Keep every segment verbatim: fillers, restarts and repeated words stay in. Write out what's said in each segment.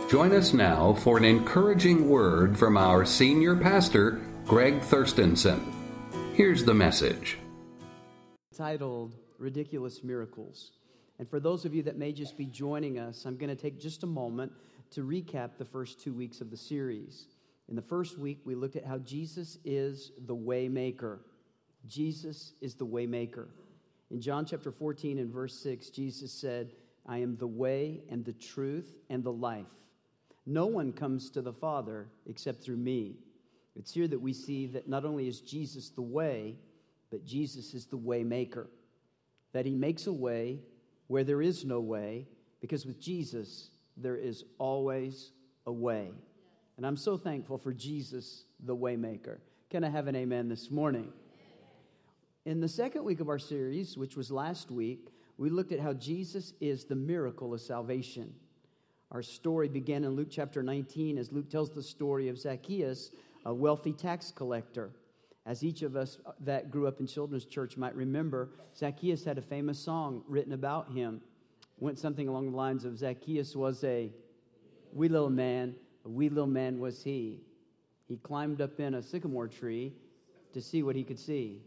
Join us now for an encouraging word from our senior pastor, Greg Thurstenson. Here's the message. Titled, Ridiculous Miracles. And for those of you that may just be joining us, I'm going to take just a moment to recap the first two weeks of the series. In the first week, we looked at how Jesus is the way maker. Jesus is the way maker. In John chapter fourteen and verse six, Jesus said, I am the way and the truth and the life. No one comes to the Father except through me. It's here that we see that not only is Jesus the way, but Jesus is the way maker. That he makes a way where there is no way, because with Jesus, there is always a way. And I'm so thankful for Jesus, the way maker. Can I have an amen this morning? In the second week of our series, which was last week, we looked at how Jesus is the miracle of salvation. Our story began in Luke chapter nineteen as Luke tells the story of Zacchaeus, a wealthy tax collector. As each of us that grew up in children's church might remember, Zacchaeus had a famous song written about him. It went something along the lines of Zacchaeus was a wee little man, a wee little man was he. He climbed up in a sycamore tree to see what he could see.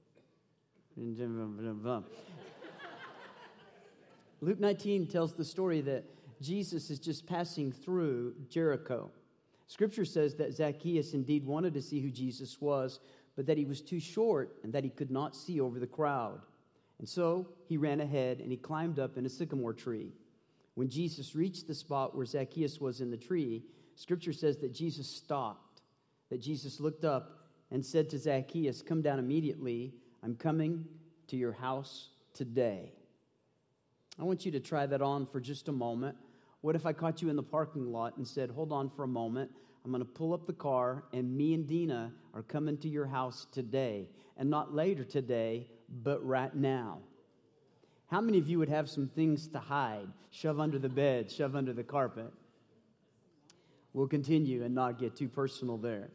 Luke nineteen tells the story that Jesus is just passing through Jericho. Scripture says that Zacchaeus indeed wanted to see who Jesus was, but that he was too short and that he could not see over the crowd. And so he ran ahead and he climbed up in a sycamore tree. When Jesus reached the spot where Zacchaeus was in the tree, Scripture says that Jesus stopped, that Jesus looked up and said to Zacchaeus, come down immediately. I'm coming to your house today. I want you to try that on for just a moment. What if I caught you in the parking lot and said, hold on for a moment. I'm going to pull up the car, and me and Dina are coming to your house today. And not later today, but right now. How many of you would have some things to hide? Shove under the bed, shove under the carpet. We'll continue and not get too personal there.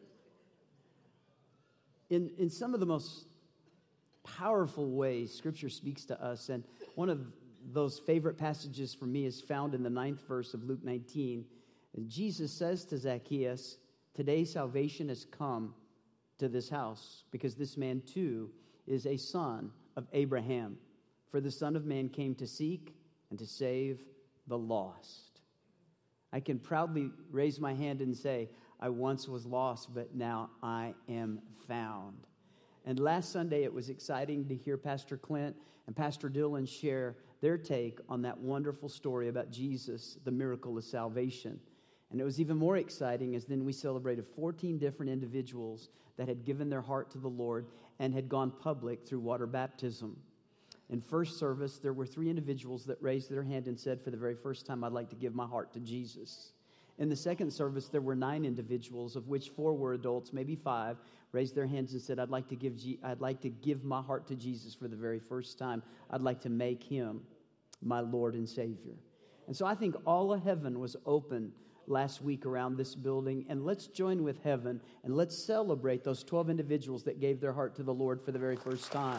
In, in some of the most powerful ways, Scripture speaks to us, and one of those favorite passages for me is found in the ninth verse of Luke nineteen. And Jesus says to Zacchaeus, today salvation has come to this house, because this man too is a son of Abraham. For the Son of Man came to seek and to save the lost. I can proudly raise my hand and say, I once was lost, but now I am found. And last Sunday, it was exciting to hear Pastor Clint and Pastor Dylan share their take on that wonderful story about Jesus, the miracle of salvation. And it was even more exciting as then we celebrated fourteen different individuals that had given their heart to the Lord and had gone public through water baptism. In first service, there were three individuals that raised their hand and said, for the very first time, I'd like to give my heart to Jesus. In the second service, there were nine individuals, of which four were adults, maybe five, raised their hands and said, I'd like to give G- I'd like to give my heart to Jesus for the very first time. I'd like to make him my Lord and Savior. And so I think all of heaven was open last week around this building, and let's join with heaven, and let's celebrate those twelve individuals that gave their heart to the Lord for the very first time.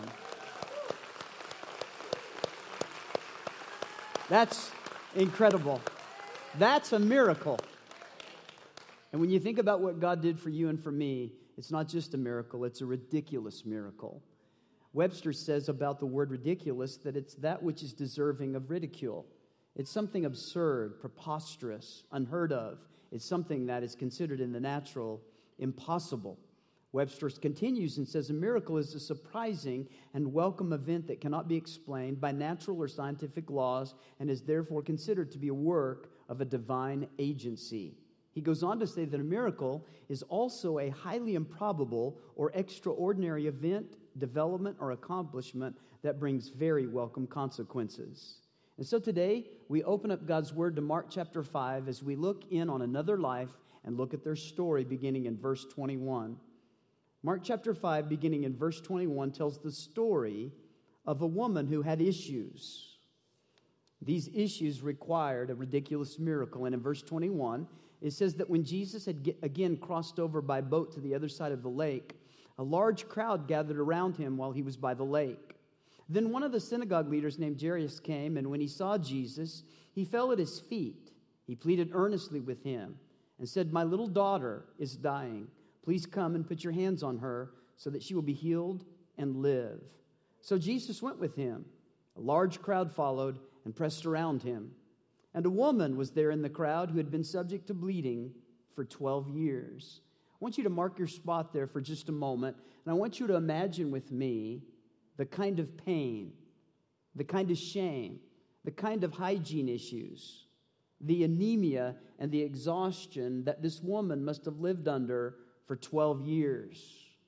That's incredible. That's a miracle. And when you think about what God did for you and for me, it's not just a miracle, it's a ridiculous miracle. Webster says about the word ridiculous that it's that which is deserving of ridicule. It's something absurd, preposterous, unheard of. It's something that is considered in the natural impossible. Webster continues and says, a miracle is a surprising and welcome event that cannot be explained by natural or scientific laws and is therefore considered to be a work of a divine agency. He goes on to say that a miracle is also a highly improbable or extraordinary event, development, or accomplishment that brings very welcome consequences. And so today, we open up God's Word to Mark chapter five as we look in on another life and look at their story beginning in verse twenty-one. Mark chapter five, beginning in verse twenty-one, tells the story of a woman who had issues. These issues required a ridiculous miracle. And in verse twenty-one, it says that when Jesus had again crossed over by boat to the other side of the lake, a large crowd gathered around him while he was by the lake. Then one of the synagogue leaders named Jairus came, and when he saw Jesus, he fell at his feet He pleaded earnestly with him and said, "My little daughter is dying. Please come and put your hands on her so that she will be healed and live." So Jesus went with him. A large crowd followed and pressed around him. And a woman was there in the crowd who had been subject to bleeding for twelve years. I want you to mark your spot there for just a moment, and I want you to imagine with me the kind of pain, the kind of shame, the kind of hygiene issues, the anemia and the exhaustion that this woman must have lived under for twelve years.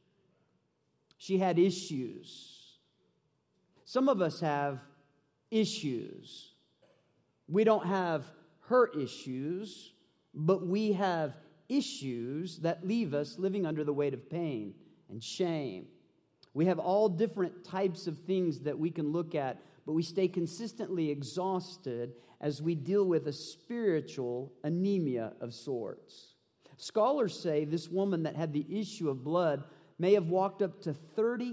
She had issues. Some of us have issues. We don't have her issues, but we have issues that leave us living under the weight of pain and shame. We have all different types of things that we can look at, but we stay consistently exhausted as we deal with a spiritual anemia of sorts. Scholars say this woman that had the issue of blood may have walked up to thirty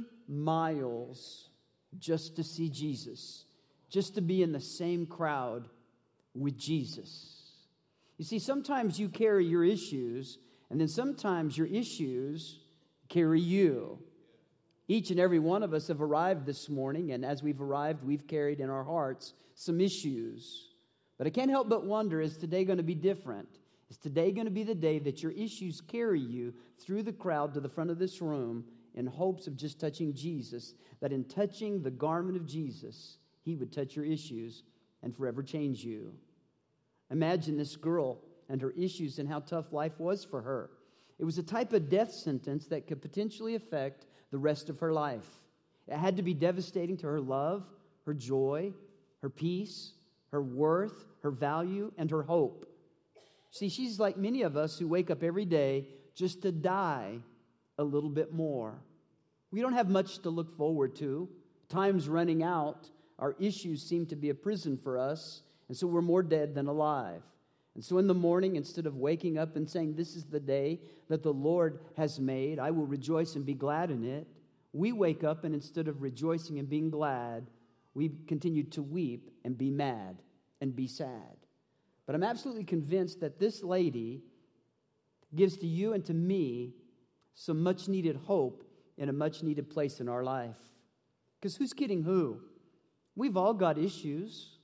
miles just to see Jesus, just to be in the same crowd with Jesus. You see, sometimes you carry your issues, and then sometimes your issues carry you. Each and every one of us have arrived this morning, and as we've arrived, we've carried in our hearts some issues. But I can't help but wonder, is today going to be different? Is today going to be the day that your issues carry you through the crowd to the front of this room in hopes of just touching Jesus, that in touching the garment of Jesus, he would touch your issues and forever change you? Imagine this girl and her issues and how tough life was for her. It was a type of death sentence that could potentially affect the rest of her life. It had to be devastating to her love, her joy, her peace, her worth, her value, and her hope. See, she's like many of us who wake up every day just to die a little bit more. We don't have much to look forward to. Time's running out. Our issues seem to be a prison for us, and so we're more dead than alive. And so in the morning, instead of waking up and saying, "This is the day that the Lord has made, I will rejoice and be glad in it," we wake up and instead of rejoicing and being glad, we continue to weep and be mad and be sad. But I'm absolutely convinced that this lady gives to you and to me some much-needed hope in a much-needed place in our life. Because who's kidding who? We've all got issues.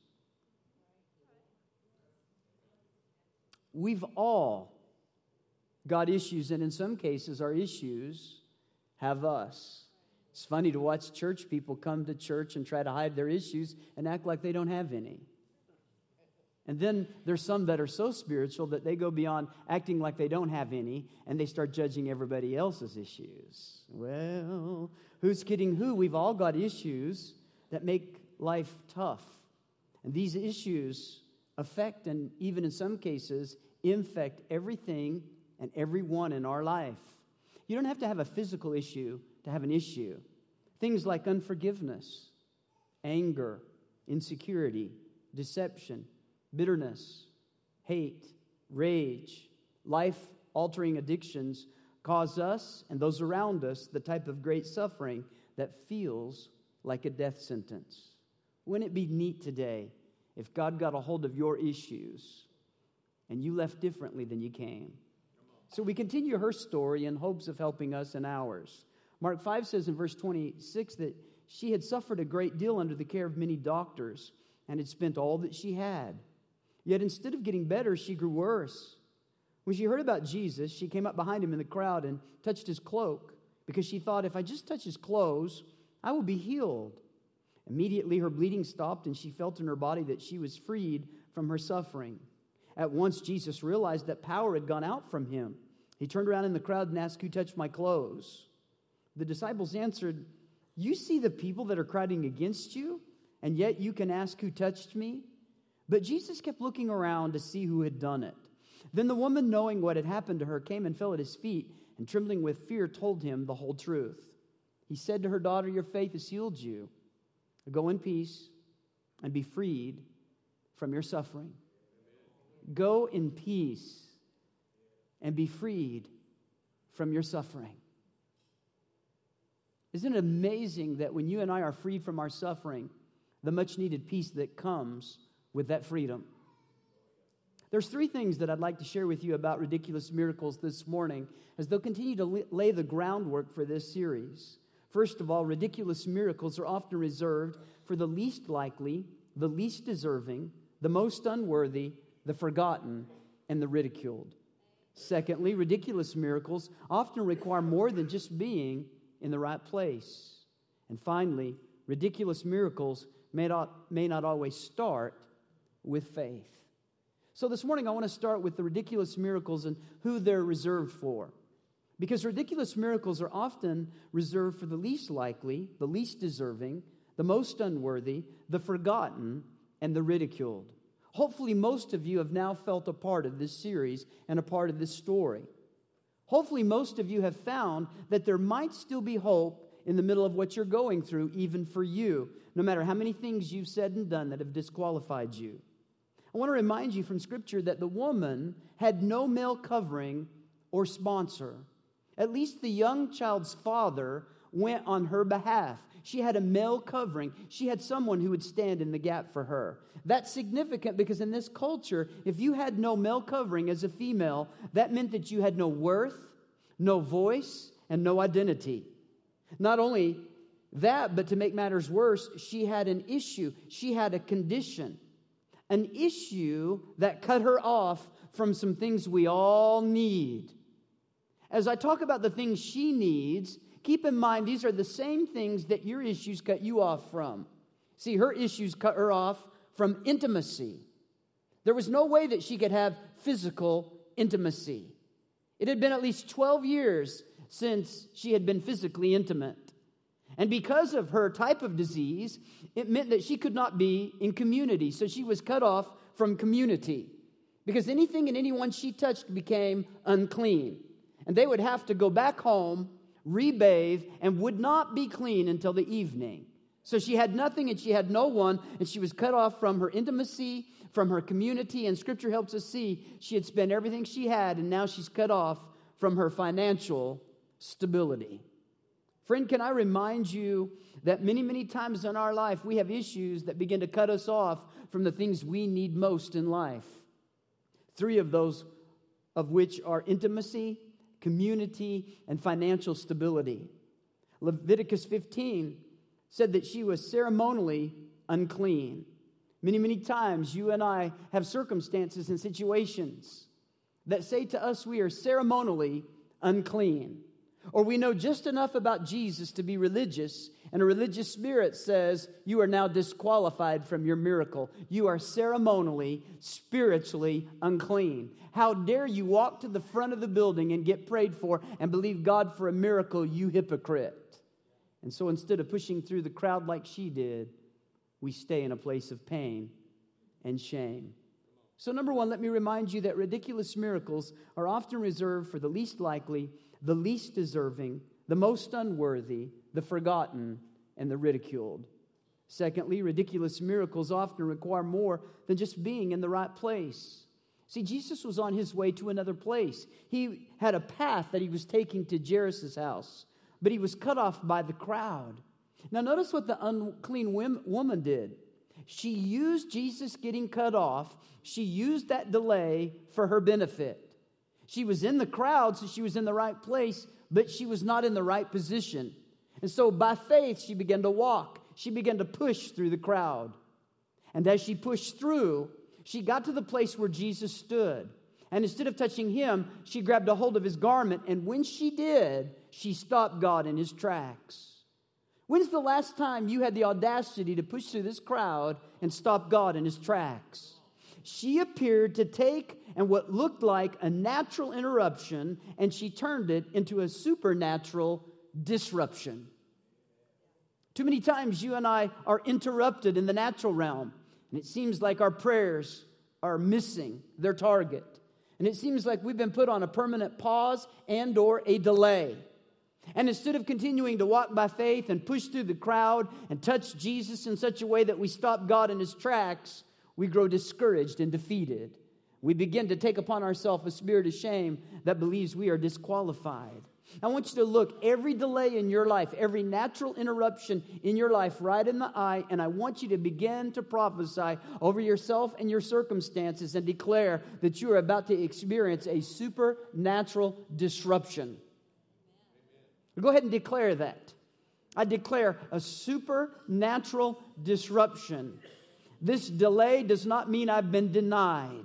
We've all got issues, and in some cases, our issues have us. It's funny to watch church people come to church and try to hide their issues and act like they don't have any. And then there's some that are so spiritual that they go beyond acting like they don't have any, and they start judging everybody else's issues. Well, who's kidding who? We've all got issues that make life tough. And these issues affect and even in some cases infect everything and everyone in our life. You don't have to have a physical issue to have an issue. Things like unforgiveness, anger, insecurity, deception, bitterness, hate, rage, life-altering addictions cause us and those around us the type of great suffering that feels like a death sentence. Wouldn't it be neat today if God got a hold of your issues and you left differently than you came? So we continue her story in hopes of helping us in ours. Mark five says in verse twenty-six that she had suffered a great deal under the care of many doctors and had spent all that she had. Yet instead of getting better, she grew worse. When she heard about Jesus, she came up behind him in the crowd and touched his cloak because she thought, if I just touch his clothes, I will be healed. Immediately her bleeding stopped and she felt in her body that she was freed from her suffering. At once Jesus realized that power had gone out from him. He turned around in the crowd and asked, "Who touched my clothes?" The disciples answered, "You see the people that are crowding against you, and yet you can ask, 'Who touched me?'" But Jesus kept looking around to see who had done it. Then the woman, knowing what had happened to her, came and fell at his feet, and trembling with fear told him the whole truth. He said to her, "Daughter, your faith has healed you. Go in peace and be freed from your suffering." Go in peace and be freed from your suffering. Isn't it amazing that when you and I are freed from our suffering, the much-needed peace that comes with that freedom? There's three things that I'd like to share with you about ridiculous miracles this morning as they'll continue to lay the groundwork for this series. First of all, ridiculous miracles are often reserved for the least likely, the least deserving, the most unworthy, the forgotten, and the ridiculed. Secondly, ridiculous miracles often require more than just being in the right place. And finally, ridiculous miracles may not, may not always start with faith. So this morning I want to start with the ridiculous miracles and who they're reserved for. Because ridiculous miracles are often reserved for the least likely, the least deserving, the most unworthy, the forgotten, and the ridiculed. Hopefully most of you have now felt a part of this series and a part of this story. Hopefully most of you have found that there might still be hope in the middle of what you're going through, even for you, no matter how many things you've said and done that have disqualified you. I want to remind you from Scripture that the woman had no male covering or sponsor. At least the young child's father went on her behalf. She had a male covering. She had someone who would stand in the gap for her. That's significant because in this culture, if you had no male covering as a female, that meant that you had no worth, no voice, and no identity. Not only that, but to make matters worse, she had an issue. She had a condition. An issue that cut her off from some things we all need. As I talk about the things she needs, keep in mind these are the same things that your issues cut you off from. See, her issues cut her off from intimacy. There was no way that she could have physical intimacy. It had been at least twelve years since she had been physically intimate. And because of her type of disease, it meant that she could not be in community. So she was cut off from community. Because anything and anyone she touched became unclean. And they would have to go back home, rebathe, and would not be clean until the evening. So she had nothing and she had no one, and she was cut off from her intimacy, from her community. And Scripture helps us see she had spent everything she had, and now she's cut off from her financial stability. Friend, can I remind you that many, many times in our life, we have issues that begin to cut us off from the things we need most in life. Three of those of which are intimacy, community, and financial stability. Leviticus fifteen said that she was ceremonially unclean. Many, many times you and I have circumstances and situations that say to us we are ceremonially unclean. Or we know just enough about Jesus to be religious, and a religious spirit says you are now disqualified from your miracle. You are ceremonially, spiritually unclean. How dare you walk to the front of the building and get prayed for and believe God for a miracle, you hypocrite. And so instead of pushing through the crowd like she did, we stay in a place of pain and shame. So number one, let me remind you that ridiculous miracles are often reserved for the least likely, the least deserving, the most unworthy, the forgotten, and the ridiculed. Secondly, ridiculous miracles often require more than just being in the right place. See, Jesus was on his way to another place. He had a path that he was taking to Jairus' house, but he was cut off by the crowd. Now notice what the unclean woman did. She used Jesus getting cut off. She used that delay for her benefit. She was in the crowd, so she was in the right place, but she was not in the right position. And so by faith, she began to walk. She began to push through the crowd. And as she pushed through, she got to the place where Jesus stood. And instead of touching him, she grabbed a hold of his garment. And when she did, she stopped God in his tracks. When's the last time you had the audacity to push through this crowd and stop God in his tracks? She appeared to take and what looked like a natural interruption, and she turned it into a supernatural disruption. Too many times you and I are interrupted in the natural realm, and it seems like our prayers are missing their target. And it seems like we've been put on a permanent pause and or a delay. And instead of continuing to walk by faith and push through the crowd and touch Jesus in such a way that we stop God in his tracks, we grow discouraged and defeated. We begin to take upon ourselves a spirit of shame that believes we are disqualified. I want you to look every delay in your life, every natural interruption in your life right in the eye, and I want you to begin to prophesy over yourself and your circumstances and declare that you are about to experience a supernatural disruption. Go ahead and declare that. I declare a supernatural disruption. This delay does not mean I've been denied.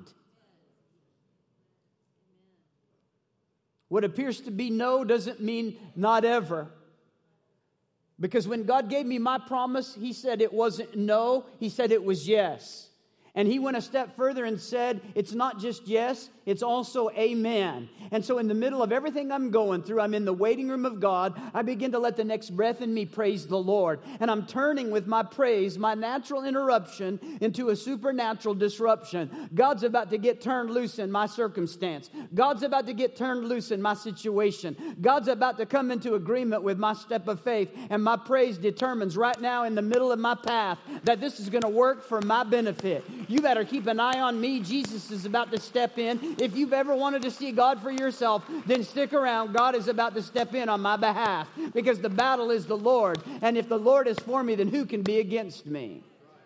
What appears to be no doesn't mean not ever. Because when God gave me my promise, He said it wasn't no, He said it was yes. And He went a step further and said, it's not just yes, it's also amen. And so in the middle of everything I'm going through, I'm in the waiting room of God. I begin to let the next breath in me praise the Lord. And I'm turning with my praise, my natural interruption, into a supernatural disruption. God's about to get turned loose in my circumstance. God's about to get turned loose in my situation. God's about to come into agreement with my step of faith. And my praise determines right now in the middle of my path that this is going to work for my benefit. You better keep an eye on me. Jesus is about to step in. If you've ever wanted to see God for yourself, then stick around. God is about to step in on my behalf because the battle is the Lord. And if the Lord is for me, then who can be against me?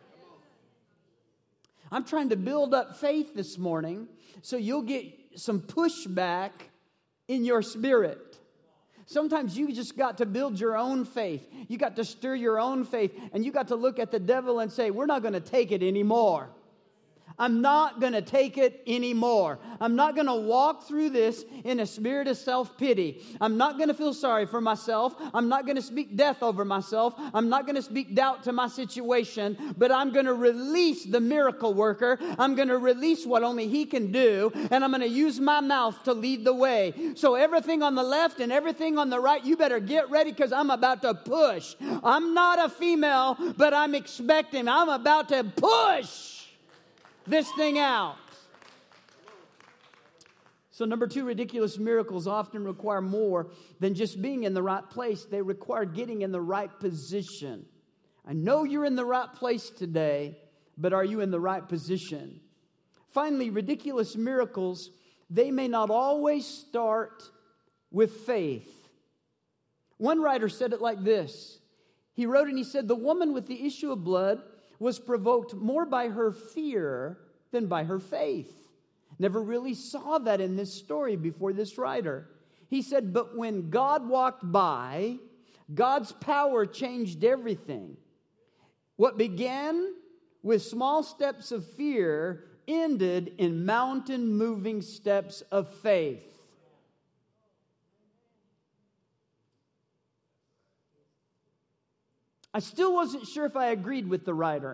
I'm trying to build up faith this morning so you'll get some pushback in your spirit. Sometimes you just got to build your own faith. You got to stir your own faith. And you got to look at the devil and say, we're not going to take it anymore. I'm not going to take it anymore. I'm not going to walk through this in a spirit of self-pity. I'm not going to feel sorry for myself. I'm not going to speak death over myself. I'm not going to speak doubt to my situation, but I'm going to release the miracle worker. I'm going to release what only He can do, and I'm going to use my mouth to lead the way. So everything on the left and everything on the right, you better get ready because I'm about to push. I'm not a female, but I'm expecting. I'm about to push this thing out. So number two, ridiculous miracles often require more than just being in the right place. They require getting in the right position. I know you're in the right place today, but are you in the right position? Finally, ridiculous miracles, they may not always start with faith. One writer said it like this. He wrote and he said, the woman with the issue of blood was provoked more by her fear than by her faith. Never really saw that in this story before this writer. He said, but when God walked by, God's power changed everything. What began with small steps of fear ended in mountain-moving steps of faith. I still wasn't sure if I agreed with the writer.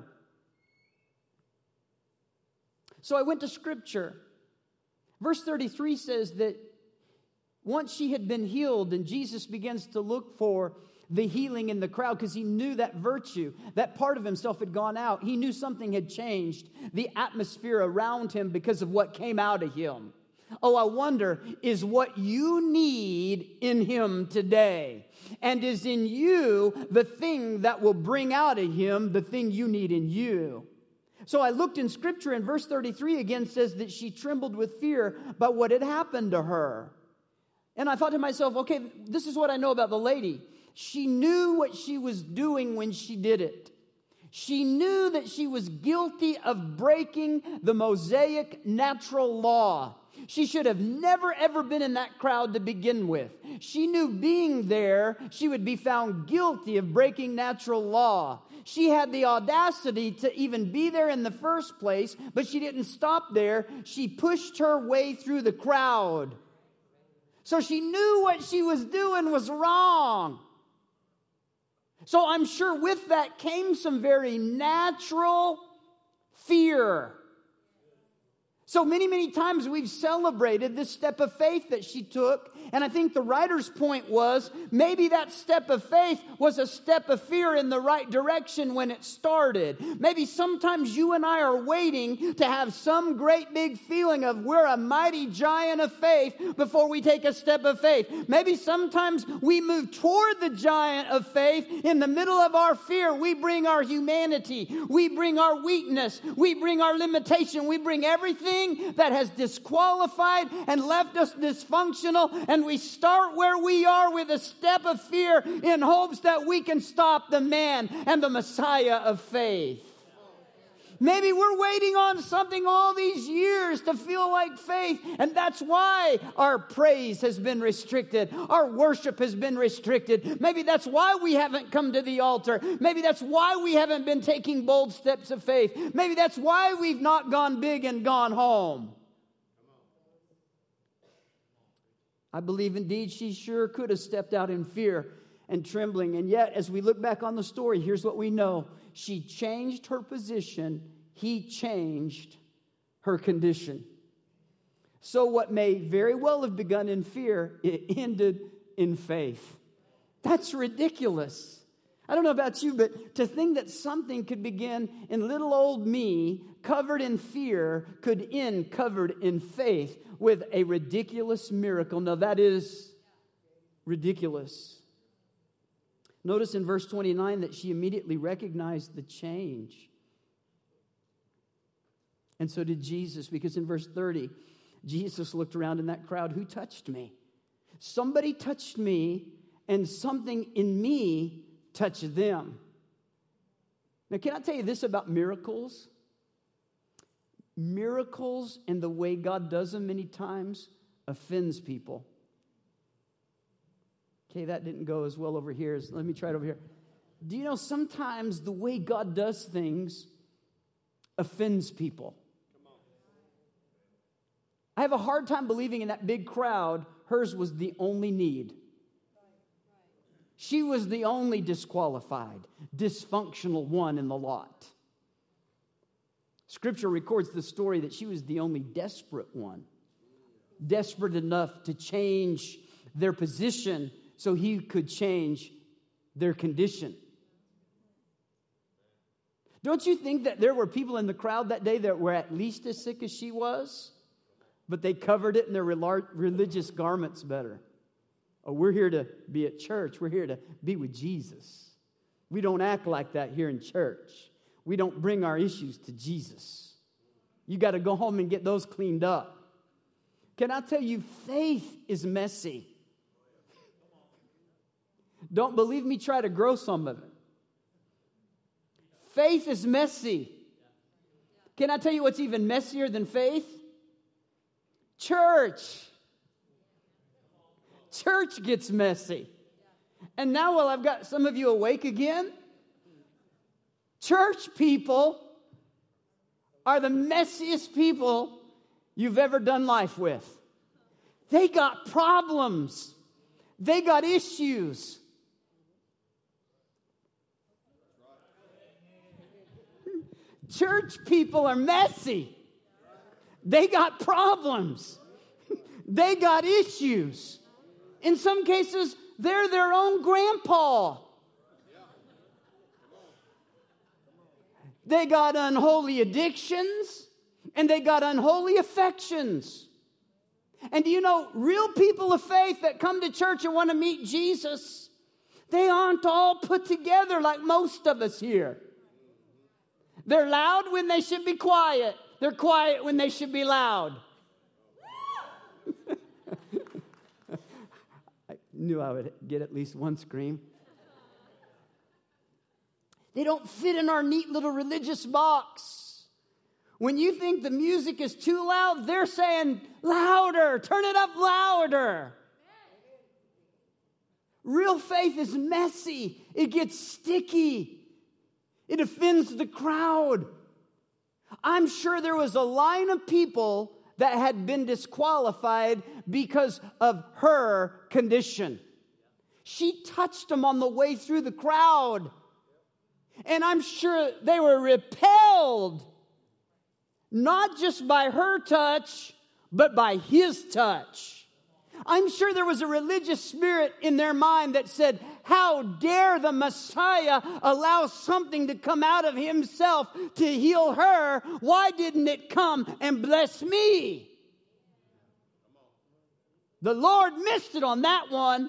So I went to Scripture. Verse thirty-three says that once she had been healed, and Jesus begins to look for the healing in the crowd because He knew that virtue, that part of Himself had gone out. He knew something had changed the atmosphere around Him because of what came out of Him. Oh, I wonder, is what you need in Him today? And is in you the thing that will bring out of Him the thing you need in you? So I looked in Scripture, and verse thirty-three again says that she trembled with fear by what had happened to her. And I thought to myself, okay, this is what I know about the lady. She knew what she was doing when she did it. She knew that she was guilty of breaking the Mosaic natural law. She should have never, ever been in that crowd to begin with. She knew being there, she would be found guilty of breaking natural law. She had the audacity to even be there in the first place, but she didn't stop there. She pushed her way through the crowd. So she knew what she was doing was wrong. So I'm sure with that came some very natural fear. So many, many times we've celebrated this step of faith that she took. And I think the writer's point was maybe that step of faith was a step of fear in the right direction when it started. Maybe sometimes you and I are waiting to have some great big feeling of we're a mighty giant of faith before we take a step of faith. Maybe sometimes we move toward the giant of faith. In the middle of our fear, we bring our humanity. We bring our weakness. We bring our limitation. We bring everything everything that has disqualified and left us dysfunctional, and we start where we are with a step of fear in hopes that we can stop the man and the Messiah of faith. Maybe we're waiting on something all these years to feel like faith, and that's why our praise has been restricted. Our worship has been restricted. Maybe that's why we haven't come to the altar. Maybe that's why we haven't been taking bold steps of faith. Maybe that's why we've not gone big and gone home. I believe indeed she sure could have stepped out in fear and trembling. And yet, as we look back on the story, here's what we know. She changed her position. He changed her condition. So what may very well have begun in fear, it ended in faith. That's ridiculous. I don't know about you, but to think that something could begin in little old me, covered in fear, could end covered in faith with a ridiculous miracle. Now that is ridiculous. Notice in verse twenty-nine that she immediately recognized the change. And so did Jesus, because in verse thirty, Jesus looked around in that crowd. Who touched me? Somebody touched me, and something in me touched them. Now, can I tell you this about miracles? Miracles and the way God does them many times offends people. Okay, that didn't go as well over here. Let me try it over here. Do you know sometimes the way God does things offends people? I have a hard time believing in that big crowd, hers was the only need. She was the only disqualified, dysfunctional one in the lot. Scripture records the story that she was the only desperate one. Desperate enough to change their position so he could change their condition. Don't you think that there were people in the crowd that day that were at least as sick as she was? But they covered it in their religious garments better. Oh, we're here to be at church. We're here to be with Jesus. We don't act like that here in church. We don't bring our issues to Jesus. You got to go home and get those cleaned up. Can I tell you, faith is messy. Don't believe me, try to grow some of it. Faith is messy. Can I tell you what's even messier than faith? Church. Church gets messy. And now while I've got some of you awake again, church people are the messiest people you've ever done life with. They got problems. They got issues. Church people are messy. They got problems. They got issues. In some cases, they're their own grandpa. They got unholy addictions, and they got unholy affections. And do you know, real people of faith that come to church and want to meet Jesus, they aren't all put together like most of us here. They're loud when they should be quiet. They're quiet when they should be loud. I knew I would get at least one scream. They don't fit in our neat little religious box. When you think the music is too loud, they're saying, louder, turn it up louder. Real faith is messy. It gets sticky. It offends the crowd. I'm sure there was a line of people that had been disqualified because of her condition. She touched them on the way through the crowd. And I'm sure they were repelled, not just by her touch, but by his touch. I'm sure there was a religious spirit in their mind that said, how dare the Messiah allow something to come out of himself to heal her? Why didn't it come and bless me? The Lord missed it on that one.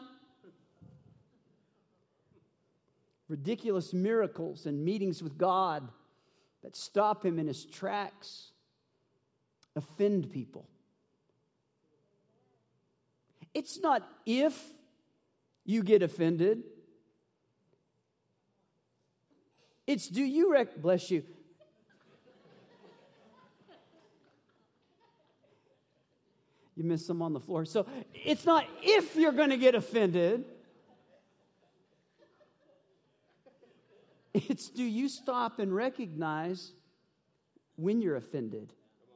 Ridiculous miracles and meetings with God that stop him in his tracks offend people. It's not if you get offended. It's do you rec- bless you. You missed some on the floor. So it's not if you're going to get offended. It's do you stop and recognize when you're offended?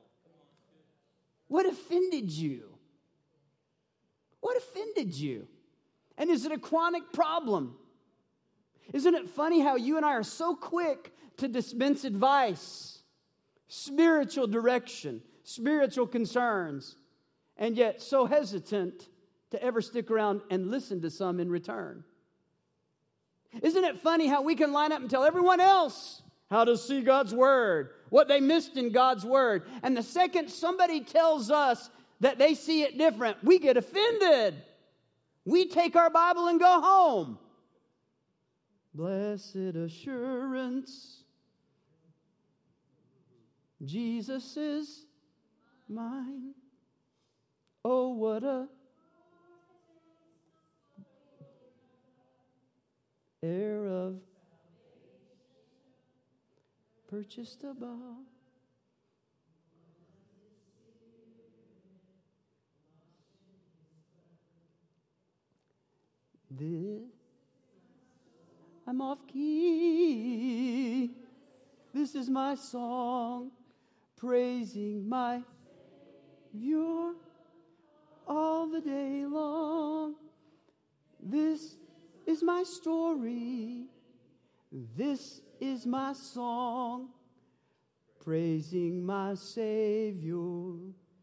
What offended you? What offended you? And is it a chronic problem? Isn't it funny how you and I are so quick to dispense advice, spiritual direction, spiritual concerns, and yet so hesitant to ever stick around and listen to some in return? Isn't it funny how we can line up and tell everyone else how to see God's Word, what they missed in God's Word, and the second somebody tells us that they see it different, we get offended. We take our Bible and go home. Blessed assurance, Jesus is mine. Oh, what a heir of purchased above. This, I'm off key. This is my song, praising my Savior all the day long. This is my story. This is my song, praising my Savior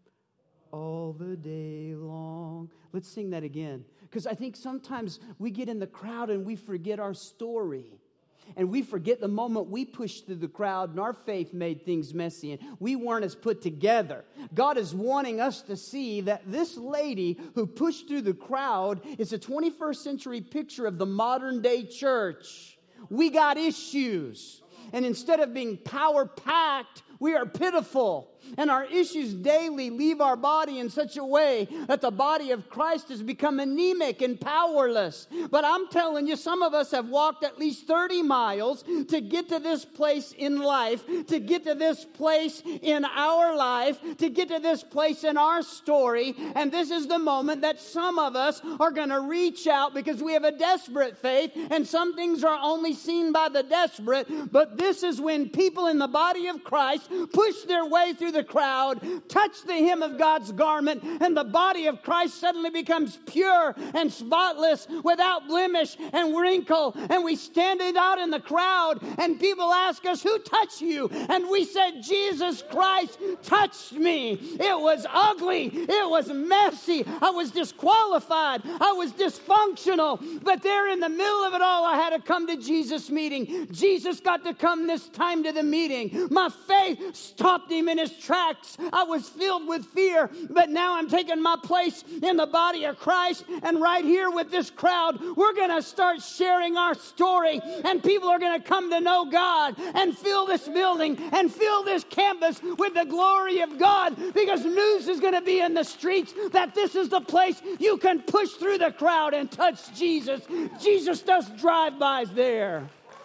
all the day long. Let's sing that again. Because I think sometimes we get in the crowd and we forget our story. And we forget the moment we pushed through the crowd and our faith made things messy and we weren't as put together. God is wanting us to see that this lady who pushed through the crowd is a twenty-first century picture of the modern day church. We got issues. And instead of being power-packed, we are pitiful. And our issues daily leave our body in such a way that the body of Christ has become anemic and powerless. But I'm telling you, some of us have walked at least thirty miles to get to this place in life, to get to this place in our life, to get to this place in our story. And this is the moment that some of us are going to reach out because we have a desperate faith. And some things are only seen by the desperate. But this is when people in the body of Christ push their way through the crowd, touch the hem of God's garment, and the body of Christ suddenly becomes pure and spotless, without blemish and wrinkle. And we stand it out in the crowd, and people ask us, "Who touched you?" And we said, "Jesus Christ touched me." It was ugly. It was messy. I was disqualified. I was dysfunctional. But there in the middle of it all, I had to come to Jesus' meeting. Jesus got to come this time to the meeting. My faith stopped him in his tracks. I was filled with fear, but now I'm taking my place in the body of Christ, and right here with this crowd, we're going to start sharing our story, and people are going to come to know God and fill this building and fill this campus with the glory of God, because news is going to be in the streets that this is the place you can push through the crowd and touch Jesus. Jesus does drive-bys there.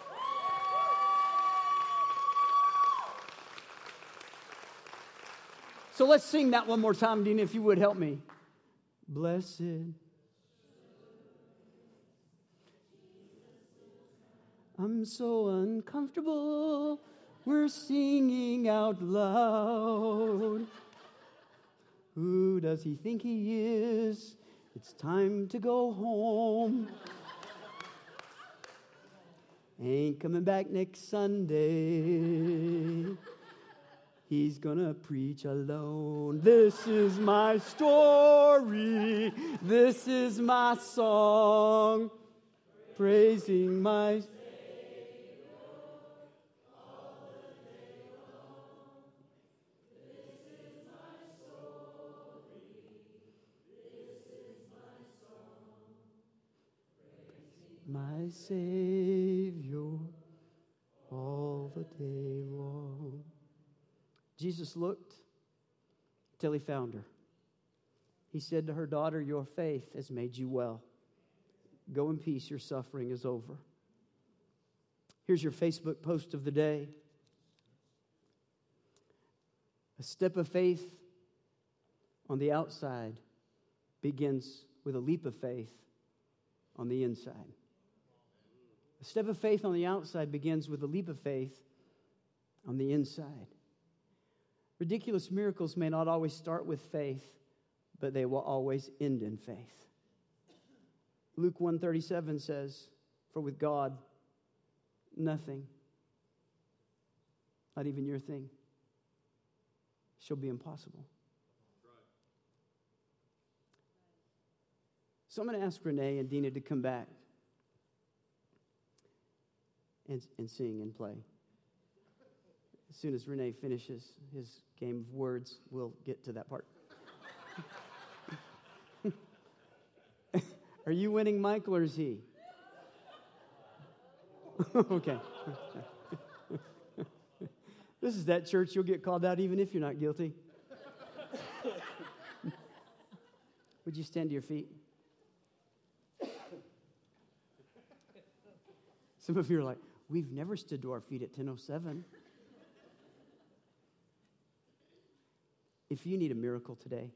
So let's sing that one more time, Dean, if you would help me. Blessed. I'm so uncomfortable. We're singing out loud. Who does he think he is? It's time to go home. Ain't coming back next Sunday. He's gonna preach alone. This is my story. This is my song. Praising my Savior all the day long. This is my story. This is my song. Praising my Savior all the day long. Jesus looked till he found her. He said to her, daughter, your faith has made you well. Go in peace, your suffering is over. Here's your Facebook post of the day. A step of faith on the outside begins with a leap of faith on the inside. A step of faith on the outside begins with a leap of faith on the inside. Ridiculous miracles may not always start with faith, but they will always end in faith. Luke one thirty-seven says, for with God, nothing, not even your thing, shall be impossible. So I'm going to ask Renee and Dina to come back and, and sing and play. As soon as Renee finishes his game of words, we'll get to that part. Are you winning, Michael, or is he? Okay. This is that church you'll get called out even if you're not guilty. Would you stand to your feet? Some of you are like, we've never stood to our feet at ten oh seven. If you need a miracle today,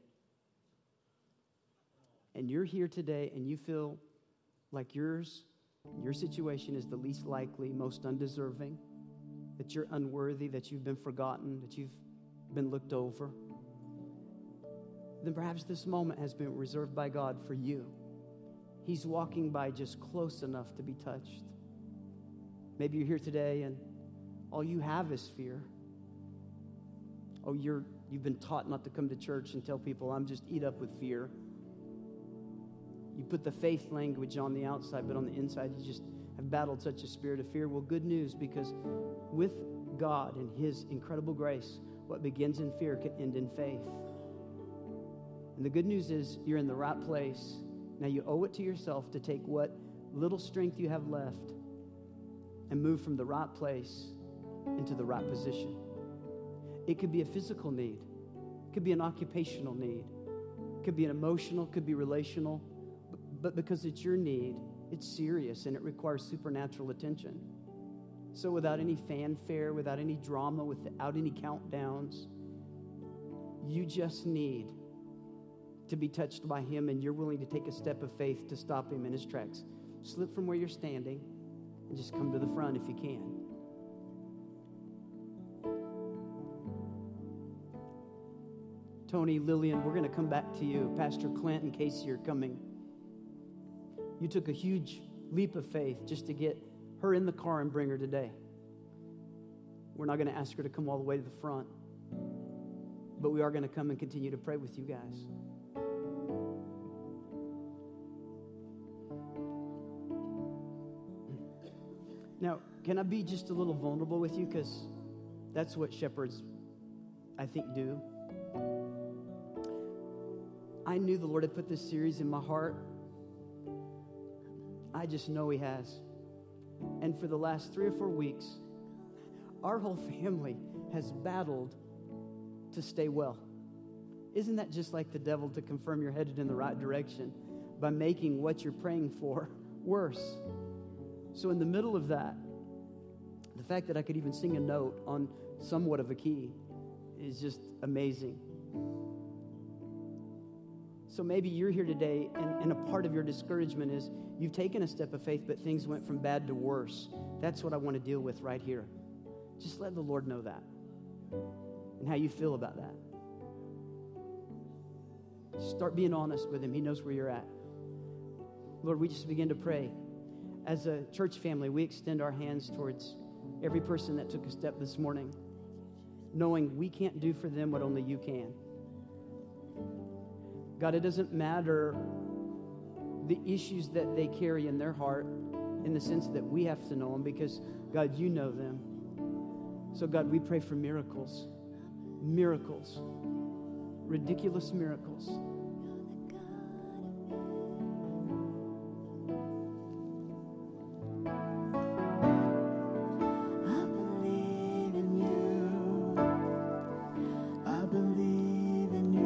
and you're here today and you feel like yours, your situation is the least likely, most undeserving, that you're unworthy, that you've been forgotten, that you've been looked over, then perhaps this moment has been reserved by God for you. He's walking by just close enough to be touched. Maybe you're here today and all you have is fear. Oh, you're, you've been taught not to come to church and tell people, I'm just eat up with fear. You put the faith language on the outside, but on the inside you just have battled such a spirit of fear. Well, good news, because with God and His incredible grace, what begins in fear can end in faith. And the good news is you're in the right place. Now you owe it to yourself to take what little strength you have left and move from the right place into the right position. It could be a physical need. It could be an occupational need. It could be an emotional, it could be relational. But because it's your need, it's serious and it requires supernatural attention. So without any fanfare, without any drama, without any countdowns, you just need to be touched by Him, and you're willing to take a step of faith to stop Him in His tracks. Slip from where you're standing and just come to the front if you can. Tony, Lillian, we're going to come back to you. Pastor Clint and Casey are coming. You took a huge leap of faith just to get her in the car and bring her today. We're not going to ask her to come all the way to the front, but we are going to come and continue to pray with you guys. Now, can I be just a little vulnerable with you? Because that's what shepherds, I think, do. I knew the Lord had put this series in my heart. I just know He has. And for the last three or four weeks, our whole family has battled to stay well. Isn't that just like the devil to confirm you're headed in the right direction by making what you're praying for worse? So in the middle of that, the fact that I could even sing a note on somewhat of a key is just amazing. So maybe you're here today, and, and a part of your discouragement is you've taken a step of faith, but things went from bad to worse. That's what I want to deal with right here. Just let the Lord know that and how you feel about that. Start being honest with Him. He knows where you're at. Lord, we just begin to pray. As a church family, we extend our hands towards every person that took a step this morning, knowing we can't do for them what only You can. God, it doesn't matter the issues that they carry in their heart in the sense that we have to know them, because, God, You know them. So, God, we pray for miracles, miracles, ridiculous miracles. I believe in You.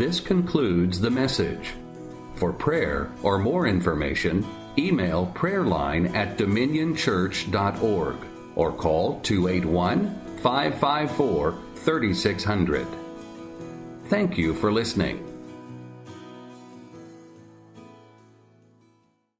This concludes the message. For prayer or more information, email prayerline at dominion church dot org or call two eight one, five five four, three six zero zero. Thank you for listening.